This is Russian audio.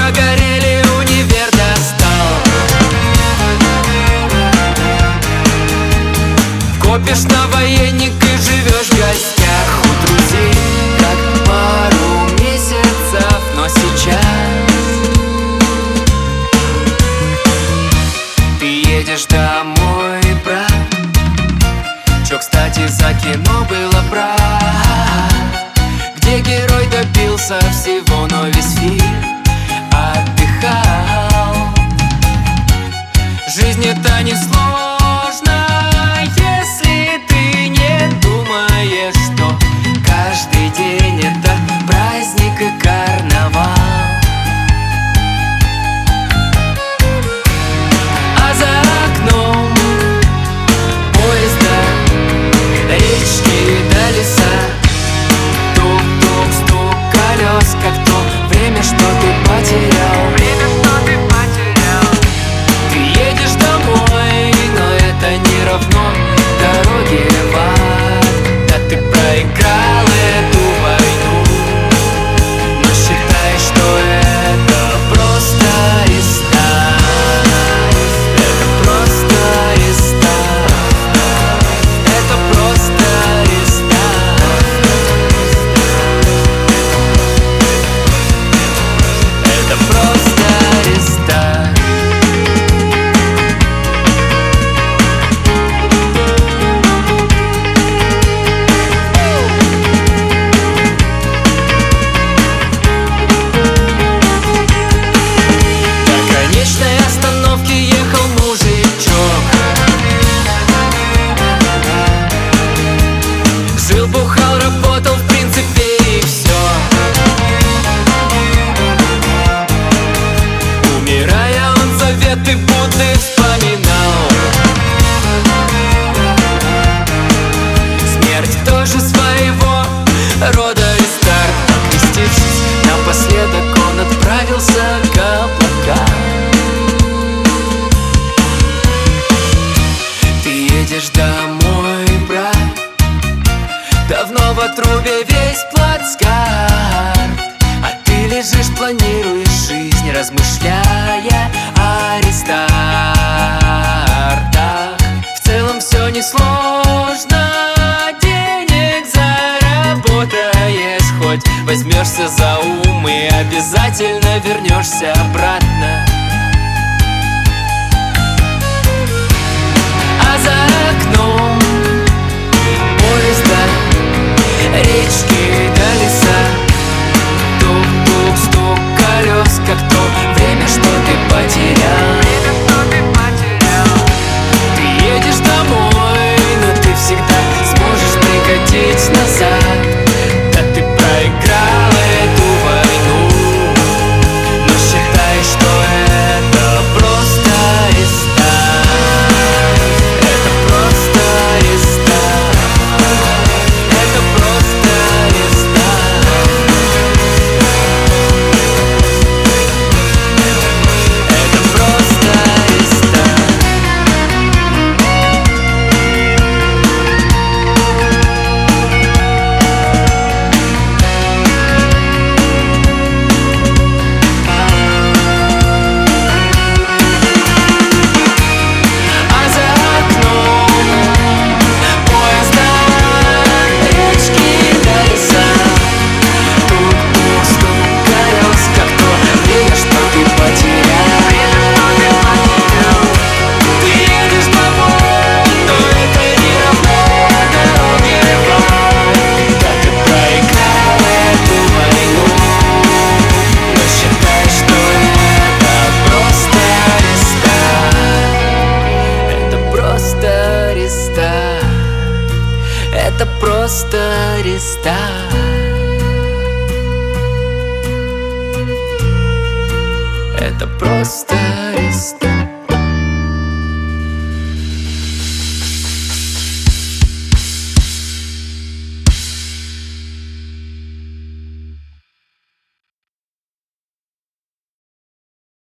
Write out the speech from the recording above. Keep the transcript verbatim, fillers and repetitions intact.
прогорели, универ достал. Копишь на военник и живешь в гостях у друзей, как пару месяцев, но сейчас ты едешь домой, брат. Чё, кстати, за кино было, брат? Где герой добился всего, но весь фильм отдыхал. Жизнь это не сложно, если ты не думаешь, что каждый день это праздник и карнавал. А за окном поезда, речки до леса, тук-тук, стук колес, как то время, что ты потерял. Время, что ты потерял. Ты едешь домой, но это не равно дороге в ад. Да ты проиграл эту войну, но считай, что это просто рестарт. Это просто рестарт. Это просто рестарт. Это просто рестарт. До конечной остановки ехал мужичок. Жил, бухал, работал, в принципе, и все. Умирая, он заветы Будды вспоминал. Смерть тоже своего рода рестарт. Окрестившись напоследок, он отправился к облакам. Ты едешь домой, брат. Давно в отрубе весь плацкарт, а ты лежишь, планируешь жизнь, размышляя о рестартах. В целом все несложно, денег заработаешь, хоть возьмешься за ум и обязательно вернешься обратно. А за окном поезда, речки до леса, тук-тук, стук колес, как то время, что ты потерял. Время, что ты потерял. Ты едешь домой, но ты всегда сможешь прикатить назад. Да ты проиграл эту войну, но считай, что это просто рестарт. Это просто рестарт. Это просто рестарт. Это просто рестарт. А за окном поезда, речки до леса, тук-тук, стук колес, как то время, что ты потерял. Ты едешь домой, но это не равно дороге в ад. Да ты проиграл эту войну, но считай, что это просто рестарт. Это просто рестарт. Это просто рестарт. Это просто рестарт.